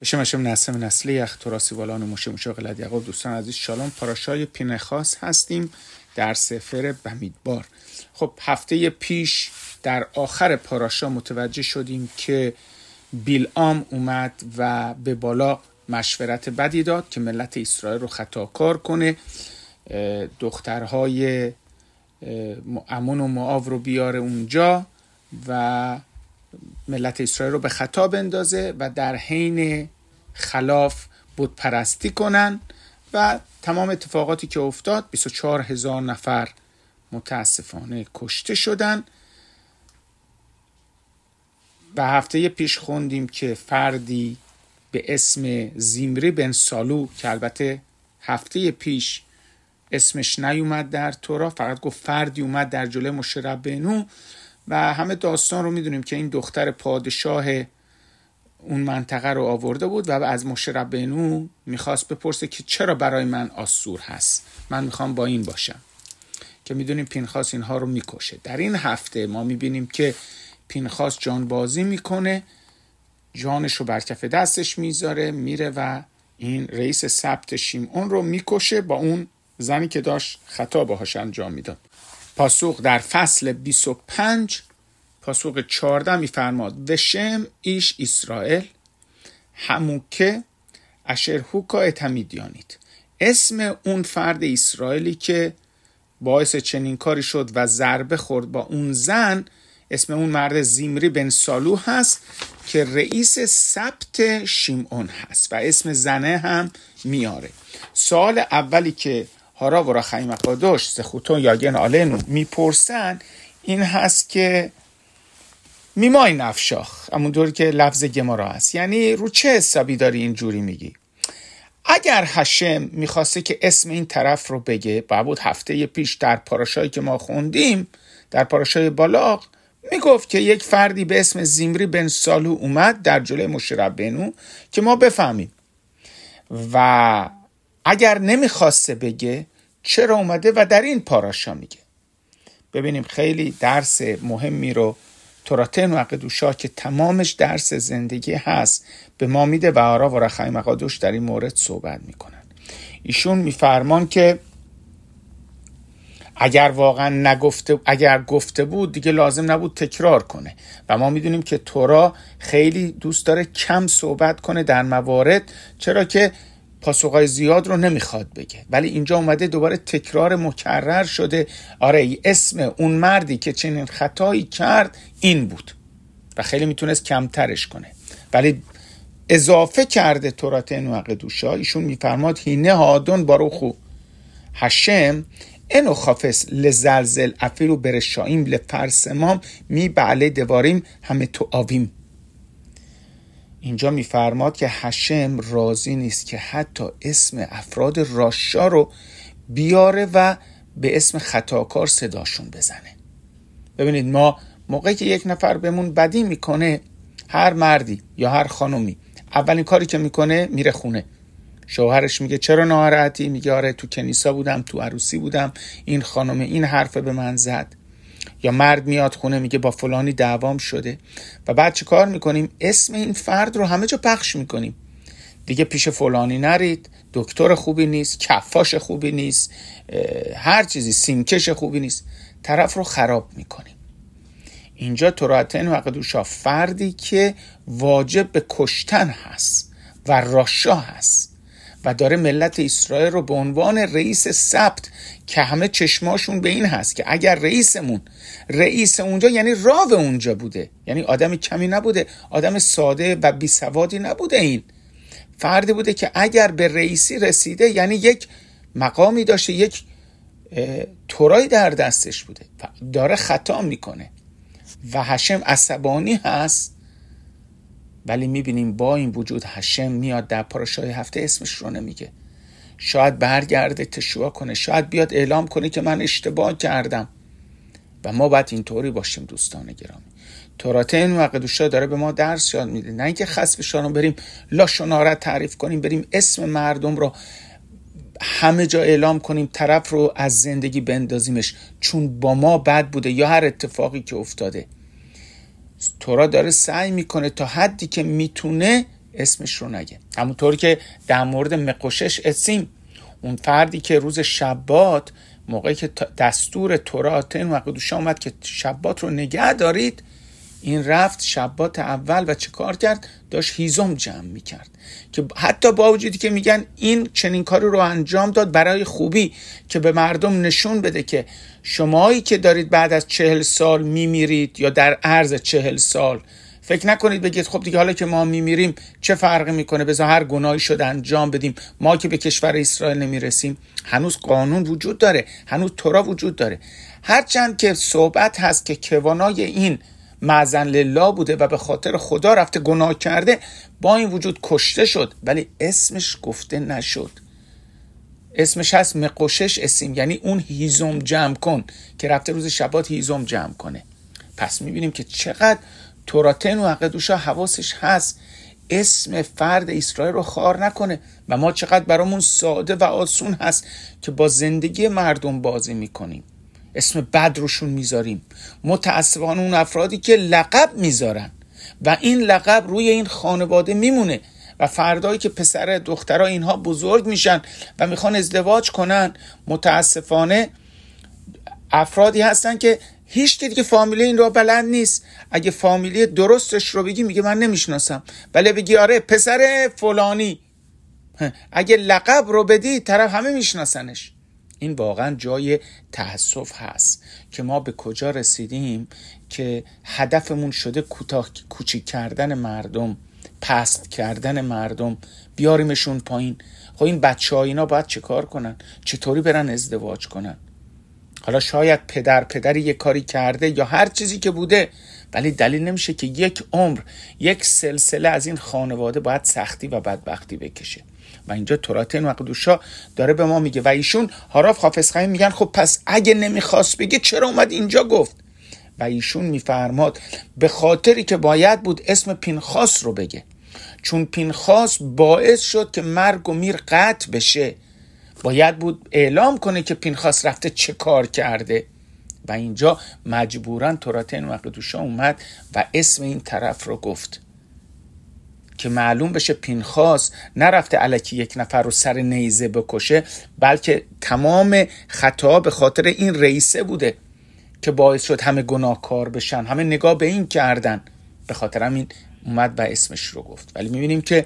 بشم نسم نسلی اختراسی والان موشه قلد یعقوب. دوستان عزیز شالوم، پاراشای پینخاس هستیم در سفر بمیدبار. خب هفته پیش در آخر پاراشا متوجه شدیم که بیلعام اومد و به بالا مشورت بدی داد که ملت اسرائیل رو خطاکار کنه، دخترهای امون و موآب رو بیاره اونجا و ملت اسرائیل رو به خطا بندازه و در حین خلاف بت پرستی کنن و تمام اتفاقاتی که افتاد 24,000 نفر متاسفانه کشته شدن. و هفته پیش خوندیم که فردی به اسم زیمری بن سالو که البته هفته پیش اسمش نیومد در تورا، فقط گفت فردی اومد در جلوی موشه ربینو و همه داستان رو میدونیم که این دختر پادشاه اون منطقه رو آورده بود و از موشه ربینو میخواست بپرسه که چرا برای من آسور هست، من میخوام با این باشم، که میدونیم پینخاس اینها رو میکشه. در این هفته ما میبینیم که پینخاس جانبازی میکنه، جانش رو بر کف دستش میذاره، میره و این رئیس سبت شیمعون رو میکشه با اون زنی که داشت خطا باهاش انجام میداد. پاسوق در فصل 25 پاسوق 14 میفرماد: و شم ایش اسرائیل هموکه اشر هوکا اتمیدیانید. اسم اون فرد اسرائیلی که باعث چنین کاری شد و ضربه خورد با اون زن، اسم اون مرد زیمری بن سالو هست که رئیس سبت شیمعون هست و اسم زنه هم میاره. سوال اولی که هارا ورا خیم قادوش سخوتون یاگن آلنو میپرسن این هست که میمای نفشاخ، همونطور که لفظ گمارا هست، یعنی رو چه حسابی داری اینجوری میگی؟ اگر هشم میخواسته که اسم این طرف رو بگه، بعد هفته پیش در پاراشایی که ما خوندیم در پاراشای بالاق میگفت که یک فردی به اسم زیمری بن سالو اومد در جلوی موشه ربینو که ما بفهمیم. و اگر نمیخواسته بگه چرا اومده و در این پاراشا میگه؟ ببینیم خیلی درس مهمی رو توراتن و عقدوشا که تمامش درس زندگی هست به ما میده و آرا و رخای مقادوش در این مورد صحبت میکنن. ایشون میفرمان که اگر واقعا اگر گفته بود دیگه لازم نبود تکرار کنه و ما میدونیم که تورا خیلی دوست داره کم صحبت کنه در موارد، چرا که پاسخهای زیاد رو نمیخواد بگه، ولی اینجا اومده دوباره تکرار مکرر شده. آره اسم اون مردی که چنین خطایی کرد این بود و خیلی میتونست کمترش کنه، ولی اضافه کرده توراتن و عقدوشا. ایشون میفرماد هینه هادون باروخو هشم اینو خافس لزلزل افیرو برشاییم لفرسمام می بعله دواریم همه تو آویم. اینجا میفرماد که هشم راضی نیست که حتی اسم افراد راشا رو بیاره و به اسم خطاکار صداشون بزنه. ببینید ما موقعی که یک نفر بهمون بدی میکنه، هر مردی یا هر خانومی اولین کاری که میکنه میره خونه، شوهرش میگه چرا ناراحتی؟ میگه آره تو کنیسا بودم، تو عروسی بودم، این خانم این حرف به من زد. یا مرد میاد خونه میگه با فلانی دعوام شده و بعد چه کار میکنیم؟ اسم این فرد رو همه جا پخش میکنیم. دیگه پیش فلانی نرید، دکتر خوبی نیست، کفاش خوبی نیست، هر چیزی، سیمکش خوبی نیست، طرف رو خراب میکنیم. اینجا توراتن و عقدوشا فردی که واجب به کشتن هست و راشا هست و داره ملت اسرائیل رو به عنوان رئیس سبت که همه چشماشون به این هست که اگر رئیس اونجا یعنی راو اونجا بوده، یعنی آدم کمی نبوده، آدم ساده و بی سوادی نبوده، این فردی بوده که اگر به رئیسی رسیده یعنی یک مقامی داشته، یک تورایی در دستش بوده و داره خطا میکنه و هشم عصبانی هست. ولی میبینیم با این وجود هشم میاد در پاراشای هفته اسمش رو نمیگه. شاید برگرده تشویق کنه، شاید بیاد اعلام کنه که من اشتباه کردم و ما باید اینطوری باشیم. دوستان گرامی، توراتن و عقدوشا داره به ما درس یاد میده، نه اینکه خسفشان رو بریم لاشونارت تعریف کنیم، بریم اسم مردم رو همه جا اعلام کنیم، طرف رو از زندگی بندازیمش چون با ما بد بوده یا هر اتفاقی که افتاده. تورا داره سعی میکنه تا حدی که میتونه اسمش رو نگه. همونطور که در مورد مقوشش اسیم، اون فردی که روز شبات موقعی که دستور توراتن و قدوشا اومد که شبات رو نگه دارید، این رفت شبات اول و چه کار کرد؟ داشت هیزم جمع میکرد، که حتی با وجودی که میگن این چنین کاری رو انجام داد برای خوبی، که به مردم نشون بده که شمایی که دارید بعد از 40 سال میمیرید یا در عرض 40 سال، فکر نکنید بگید خب دیگه حالا که ما میمیریم چه فرقی میکنه، بذار هر گناهی شده انجام بدیم، ما که به کشور اسرائیل نمیرسیم. هنوز قانون وجود داره، هنوز تورا وجود داره. هرچند که صحبت هست که کوانای این معزن لله بوده و به خاطر خدا رفته گناه کرده، با این وجود کشته شد، ولی اسمش گفته نشد. اسمش هست مقوشش اسیم، یعنی اون هیزم جمع کن که رفته روز شبات هیزم جمع کنه. پس میبینیم که چقدر توراتن و قدوشا حواسش هست اسم فرد اسرائیل رو خار نکنه، و ما چقدر برامون ساده و آسون هست که با زندگی مردم بازی میکنیم، اسم بد روشون میذاریم. متاسفانه اون افرادی که لقب میذارن و این لقب روی این خانواده میمونه و فردایی که پسر دخترها اینها بزرگ میشن و میخوان ازدواج کنن، متاسفانه افرادی هستن که هیچ کی دیگه فامیلی این رو بلد نیست. اگه فامیلی درستش رو بگی میگه من نمیشناسم، ولی بگی آره پسر فلانی، اگه لقب رو بدی طرف همه میشناسنش. این واقعا جای تأسف هست که ما به کجا رسیدیم که هدفمون شده کوچیک کردن مردم، پست کردن مردم، بیاریمشون پایین. خب این بچه‌ها اینا باید چه کار کنن؟ چطوری برن ازدواج کنن؟ حالا شاید پدری یک کاری کرده یا هر چیزی که بوده، ولی دلیل نمیشه که یک عمر، یک سلسله از این خانواده باید سختی و بدبختی بکشه. و اینجا توراتن و قدوشا داره به ما میگه. و ایشون هاراف حافظ خیم میگن خب پس اگه نمیخواست بگه چرا اومد اینجا گفت؟ و ایشون میفرماد به خاطری که باید بود اسم پینخاس رو بگه، چون پینخاس باعث شد که مرگ و میر قطع بشه، باید بود اعلام کنه که پینخاس رفته چه کار کرده. و اینجا مجبورن توراتن و قدوشا اومد و اسم این طرف رو گفت که معلوم بشه پینخاس نرفته الکی یک نفر رو سر نیزه بکشه، بلکه تمام خطا به خاطر این رئیسه بوده که باعث شد همه گناهکار بشن، همه نگاه به این کردن، به خاطر همین اومد و اسمش رو گفت. ولی میبینیم که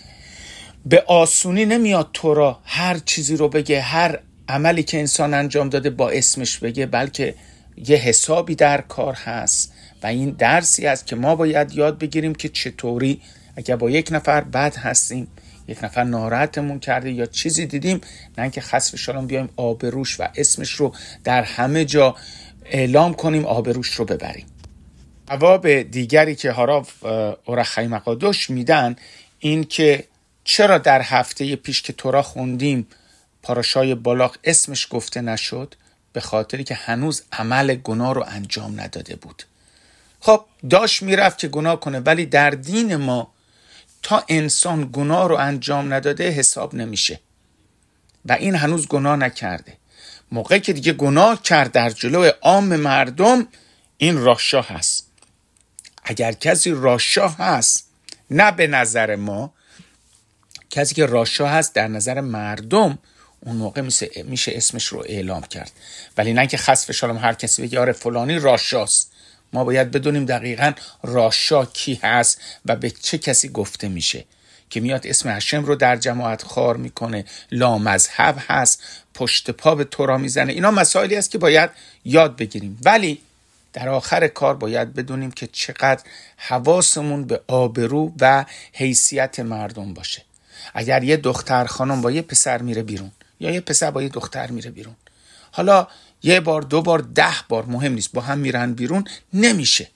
به آسونی نمیاد تورا هر چیزی رو بگه، هر عملی که انسان انجام داده با اسمش بگه، بلکه یه حسابی در کار هست. و این درسی است که ما باید یاد بگیریم که چطوری اگر با یک نفر بد هستیم، یک نفر ناراحتمون کرده یا چیزی دیدیم، نه که خسف شالام بیایم آبروش و اسمش رو در همه جا اعلام کنیم، آبروش رو ببریم. جواب دیگری که هاراف اورخای مقادش میدن این که چرا در هفته پیش که تورا خوندیم پاراشای بالاق اسمش گفته نشد؟ به خاطری که هنوز عمل گناه رو انجام نداده بود. خب داشت میرفت که گناه کنه، ولی در دین ما تا انسان گناه رو انجام نداده حساب نمیشه و این هنوز گناه نکرده. موقعی که دیگه گناه کرد در جلوی عام مردم، این راشاه هست. اگر کسی راشاه هست، نه به نظر ما، کسی که راشاه هست در نظر مردم، اون موقع میشه اسمش رو اعلام کرد. ولی نه که خسف شالام هر کسی بگه آره فلانی راشاست. ما باید بدونیم دقیقاً راشا کی هست و به چه کسی گفته میشه که میاد اسم هشم رو در جماعت خار میکنه، لا مذهب هست، پشت پا به تورا میزنه. اینا مسائلی است که باید یاد بگیریم، ولی در آخر کار باید بدونیم که چقدر حواسمون به آبرو و حیثیت مردم باشه. اگر یه دختر خانم با یه پسر میره بیرون یا یه پسر با یه دختر میره بیرون، حالا یه بار، دو بار، 10 بار، مهم نیست، با هم میرن بیرون، نمیشه.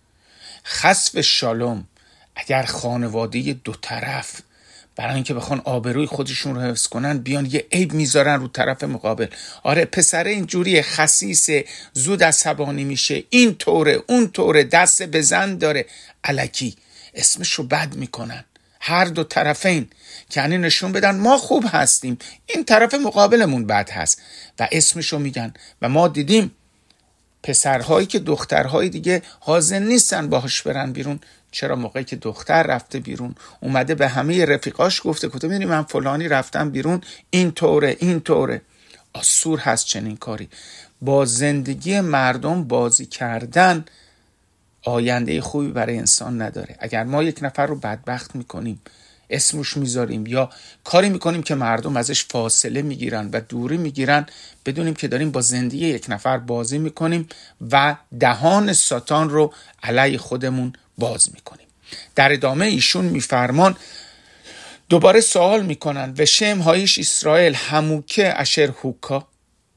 خسف شالوم اگر خانواده دو طرف برای اینکه بخوان آبروی خودشون رو حفظ کنن بیان یه عیب میذارن رو طرف مقابل، آره پسر اینجوری خسیسه، زود عصبانی میشه، این طوره، اون طوره، دست به زن داره، الکی اسمش رو بد میکنن. هر دو طرفین که یعنی نشون بدن ما خوب هستیم، این طرف مقابلمون بد هست و اسمشو میگن. و ما دیدیم پسرهایی که دخترهای دیگه حاضر نیستن باهاش برن بیرون چرا موقعی که دختر رفته بیرون اومده به همه رفیقاش گفته می‌بینی من فلانی رفتم بیرون، این طوره. آسور هست چنین کاری. با زندگی مردم بازی کردن آینده خوبی برای انسان نداره. اگر ما یک نفر رو بدبخت میکنیم، اسمش میذاریم یا کاری میکنیم که مردم ازش فاصله میگیرن و دوری میگیرن، بدونیم که داریم با زندگی یک نفر بازی میکنیم و دهان ساتان رو علیه خودمون باز میکنیم. در ادامه ایشون میفرمان، دوباره سوال میکنن و شم هایش اسرائیل هموکه اشر هوکا،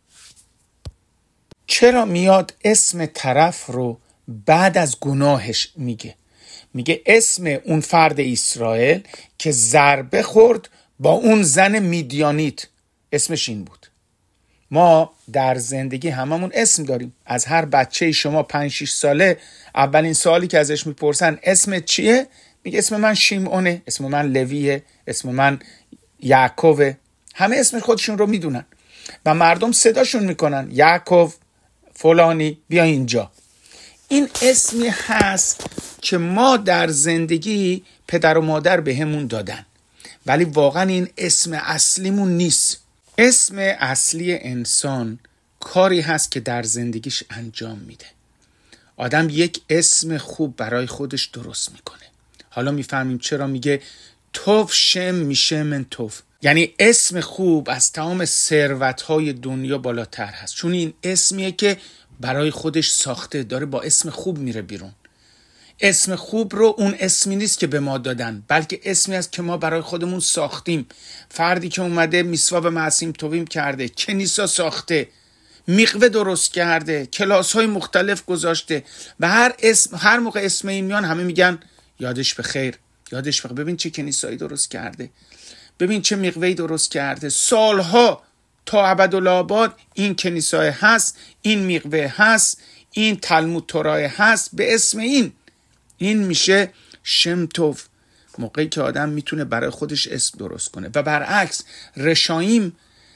چرا میاد اسم طرف رو بعد از گناهش میگه اسم اون فرد اسرائیل که ضربه خورد با اون زن میدیانیت، اسمش این بود. ما در زندگی هممون اسم داریم. از هر بچه شما 5-6 ساله اولین سوالی که ازش میپرسن اسمت چیه؟ میگه اسم من شیمعونه، اسم من لویه، اسم من یعقوبه. همه اسم خودشون رو میدونن و مردم صداشون میکنن یعقوب فلانی بیا اینجا. این اسمی هست که ما در زندگی پدر و مادر به همون دادن، ولی واقعا این اسم اصلیمون نیست. اسم اصلی انسان کاری هست که در زندگیش انجام میده. آدم یک اسم خوب برای خودش درست میکنه. حالا میفهمیم چرا میگه توف شم میشه من توف، یعنی اسم خوب از تمام ثروت‌های دنیا بالاتر هست، چون این اسمیه که برای خودش ساخته، داره با اسم خوب میره بیرون. اسم خوب رو اون اسمی نیست که به ما دادن، بلکه اسمی است که ما برای خودمون ساختیم. فردی که اومده میثواب معصیم تویم کرده، کنیسا ساخته، میقوه درست کرده، کلاس‌های مختلف گذاشته و هر موقع اسم این میان همه میگن یادش بخیر، یادش بخیر. ببین چه کنیسایی درست کرده، ببین چه میقوه‌ای درست کرده، سالها تا ابدالآباد این کنیسای هست، این میقوه هست، این تلمود تورای هست به اسم این میشه شم توف. موقعی که آدم میتونه برای خودش اسم درست کنه. و برعکس رشایم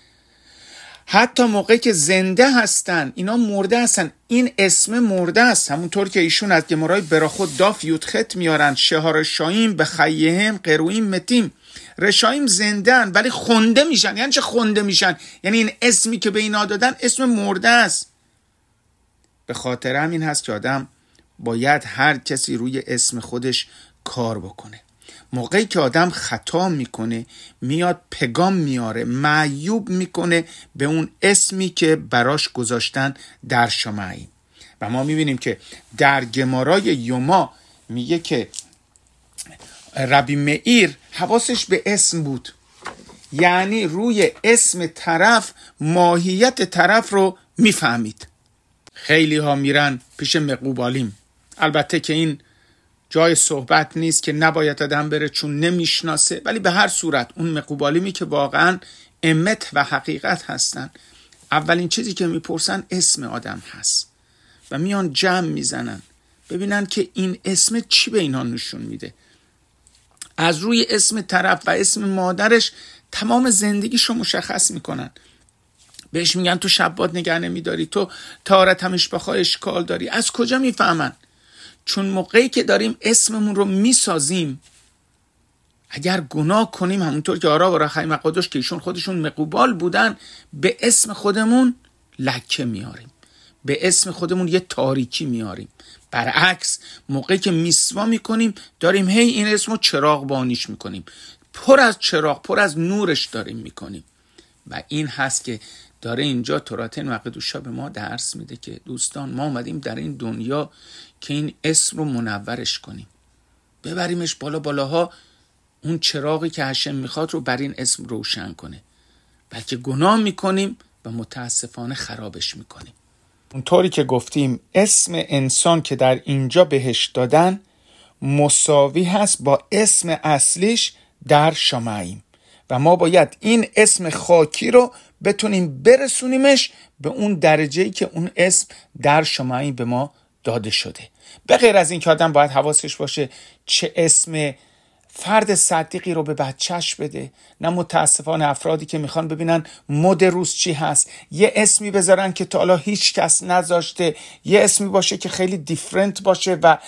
حتی موقعی که زنده هستن اینا مرده هستن، این اسم مرده است. همونطور که ایشون از گمارای براخود داف یودخت میارن، شهار شایم به خیهم قرویم متیم، رشایم زندن ولی خونده میشن. یعنی چه خونده میشن؟ یعنی این اسمی که به اینا دادن اسم مرده است. به خاطر همین هست که آدم باید هر کسی روی اسم خودش کار بکنه. موقعی که آدم خطا میکنه میاد پگام میاره، معیوب میکنه به اون اسمی که براش گذاشتن در شمعی. و ما میبینیم که در گمارای یوما میگه که ربی مئیر حواسش به اسم بود، یعنی روی اسم طرف ماهیت طرف رو میفهمید. خیلی ها میرن پیش مقوبالیم، البته که این جای صحبت نیست که نباید آدم بره چون نمیشناسه، ولی به هر صورت اون مقوبالیمی که واقعا امت و حقیقت هستن، اولین چیزی که میپرسن اسم آدم هست و میان جمع میزنن ببینن که این اسم چی به اینا نشون میده. از روی اسم طرف و اسم مادرش تمام زندگیشو مشخص میکنن. بهش میگن تو شبات نگه نمیداری، تو طهارت مشبخا اشکال داری. از کجا میفهمن؟ چون موقعی که داریم اسممون رو میسازیم، اگر گناه کنیم همونطور که آرا و رخای مقادش که ایشون خودشون مقوبال بودن، به اسم خودمون لکه میاریم، به اسم خودمون یه تاریکی میاریم. برعکس موقعی که میسوا میکنیم داریم هی این اسمو چراغ بانیش میکنیم، پر از چراغ، پر از نورش داریم میکنیم. و این هست که داره اینجا توراتن و قدوشا به ما درس میده که دوستان ما اومدیم در این دنیا که این اسم رو منورش کنیم، ببریمش بالا بالاها، اون چراغی که هشم میخواد رو بر این اسم روشن کنه. بلکه گناه میکنیم و متاسفانه خرابش میکنیم. اونطوری که گفتیم اسم انسان که در اینجا بهش دادن مساوی هست با اسم اصلیش در شمعیم و ما باید این اسم خاکی رو بتونیم برسونیمش به اون درجه‌ای که اون اسم در شمعیم به ما داده شده. به غیر از این که آدم باید حواسش باشه چه اسم فرد صدیقی رو به بچهش بده. نه متاسفانه افرادی که میخوان ببینن مد روز چی هست یه اسمی بذارن که تا حالا هیچ کس نذاشته، یه اسمی باشه که خیلی دیفرنت باشه و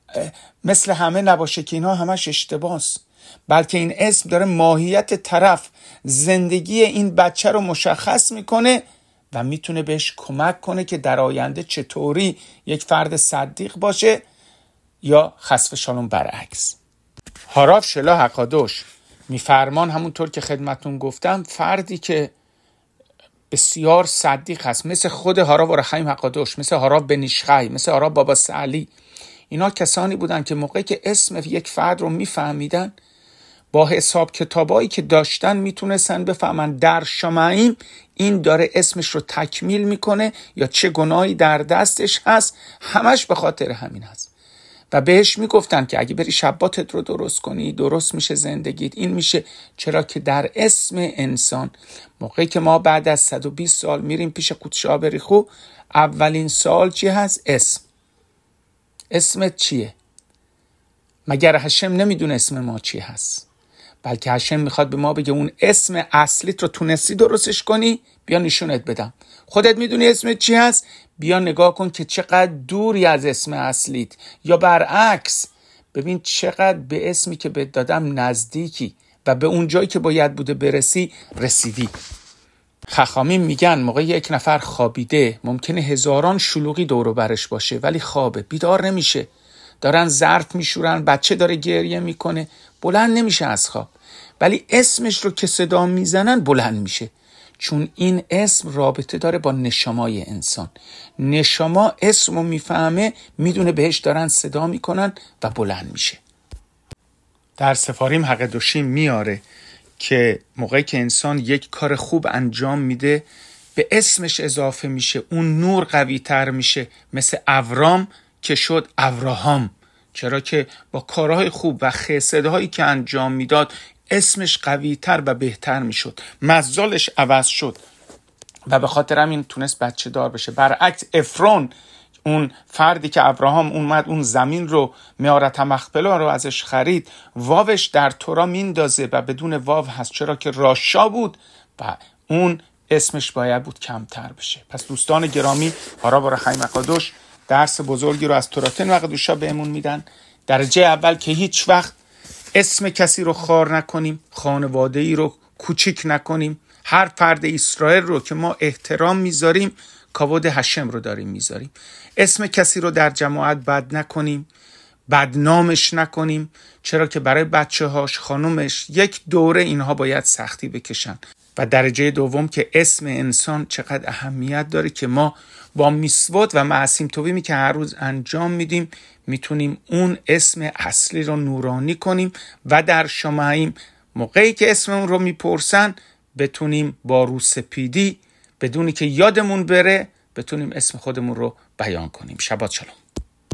مثل همه نباشه که اینا همش اشتباهست، بلکه این اسم داره ماهیت طرف، زندگی این بچه رو مشخص میکنه و میتونه بهش کمک کنه که در آینده چطوری یک فرد صدیق باشه یا خسف شالوم برعکس. هاراف شلا حقادوش میفرمان همونطور که خدمتون گفتم فردی که بسیار صدیق هست، مثل خود هاراف رحیم حقادوش، مثل هاراف بنیشخی، مثل هاراف بابا سعلی، اینا کسانی بودن که موقعی که اسم یک فرد رو میفهمیدن با حساب کتابایی که داشتن میتونستن بفهمن در شمعیم این داره اسمش رو تکمیل میکنه یا چه گناهی در دستش هست، همش به خاطر همین هست. و بهش میگفتن که اگه بری شباتت رو درست کنی درست میشه زندگیت، این میشه. چرا که در اسم انسان موقعی که ما بعد از 120 سال میریم پیش قدس آبریخو، اولین سوال چی هست؟ اسمت چیه؟ مگر هشم نمیدونه اسم ما چی هست؟ بلکه هشم میخواد به ما بگه اون اسم اصلیت رو تونستی درستش کنی، بیا نشونت بدم. خودت میدونی اسمت چی هست؟ بیا نگاه کن که چقدر دوری از اسم اصلیت، یا برعکس ببین چقدر به اسمی که بهت دادم نزدیکی و به اون جایی که باید بوده برسی رسیدی. خخامین میگن موقع یک نفر خوابیده ممکنه هزاران شلوغی دور و برش باشه ولی خوابه، بیدار نمیشه، دارن ظرف میشورن، بچه داره گریه میکنه، بلند نمیشه از خواب، ولی اسمش رو که صدا میزنن بلند میشه، چون این اسم رابطه داره با نشمای انسان. نشما اسم رو میفهمه، میدونه بهش دارن صدا میکنن و بلند میشه. در سفاریم حقدوشی میاره که موقعی که انسان یک کار خوب انجام میده به اسمش اضافه میشه، اون نور قوی تر میشه، مثل ابرام که شد ابراهام، چرا که با کارهای خوب و خصلت‌هایی که انجام میداد اسمش قوی تر و بهتر میشد، مزالش عوض شد و به خاطر همین تونست بچه دار بشه. برعکس افرون، اون فردی که ابراهام اومد اون زمین رو میارت مخبلا رو ازش خرید، واوش در تورا میندازه و بدون واو هست، چرا که راشا بود و اون اسمش باید بود کمتر بشه. پس دوستان گرامی، هاراف رحیم حقادوش درس بزرگی رو از توراتن و قدوشا بهمون میدن. درجه اول که هیچ وقت اسم کسی رو خوار نکنیم، خانواده‌ای رو کوچیک نکنیم. هر فرد اسرائیل رو که ما احترام میذاریم کاود هشم رو داریم میذاریم. اسم کسی رو در جماعت بد نکنیم، بدنامش نکنیم، چرا که برای بچه‌هاش، خانومش یک دوره اینها باید سختی بکشن. و درجه دوم که اسم انسان چقدر اهمیت داره که ما با میسوت و معصیم تویمی که هر روز انجام میدیم میتونیم اون اسم اصلی رو نورانی کنیم و در شمعیم موقعی که اسممون رو میپرسن بتونیم با روسپیدی بدونی که یادمون بره بتونیم اسم خودمون رو بیان کنیم. شبات شلوم.